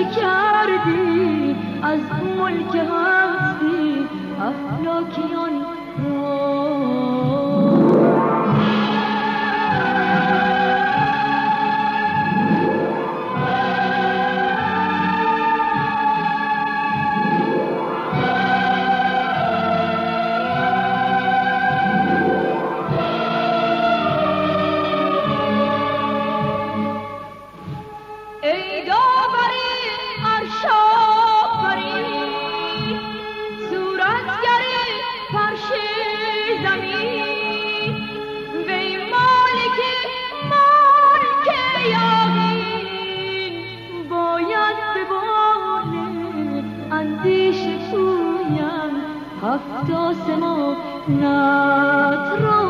چه کردی از ملک هستی افلاکیان را. هفت آسمانت را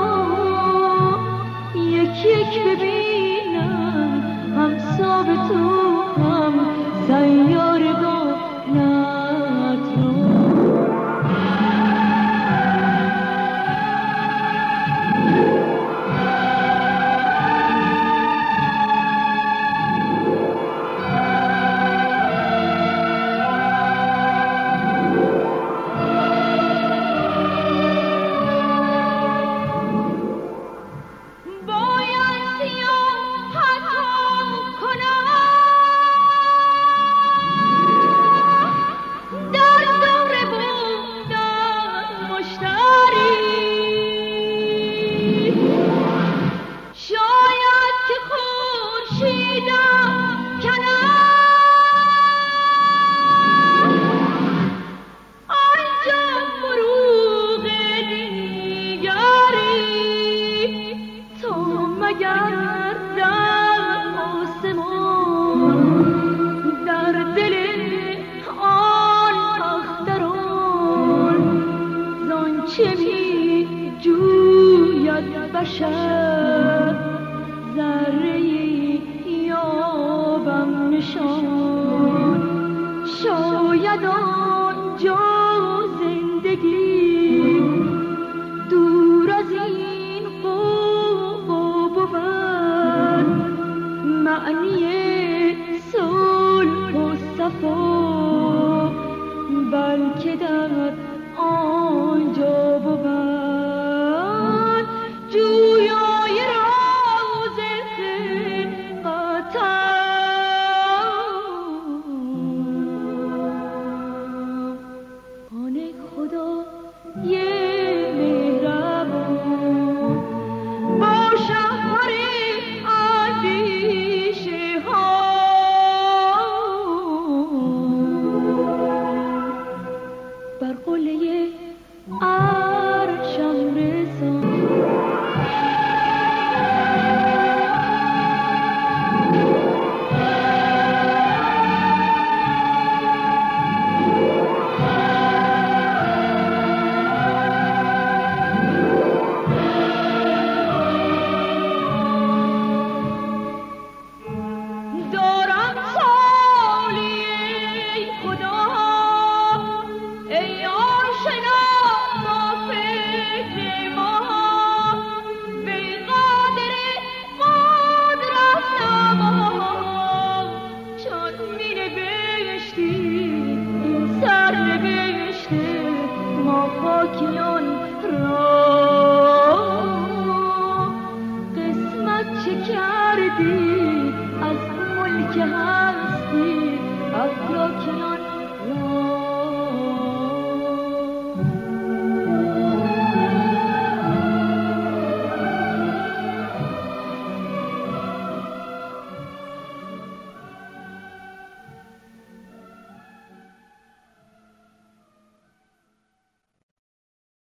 یک یک ببینم، همسا به تو هم سیارگانت را. بشر ذره‌ای یابم نشان، شاید آنجا زندگی دور از این قوقا بود، معنی صلح و صفا بلکه در آنجا بود. جویای راز خلقتم آن خدای مهربان با شهر اندیشه ها بر قله عرشم رسان. چه کردی از ملک هستی افلاک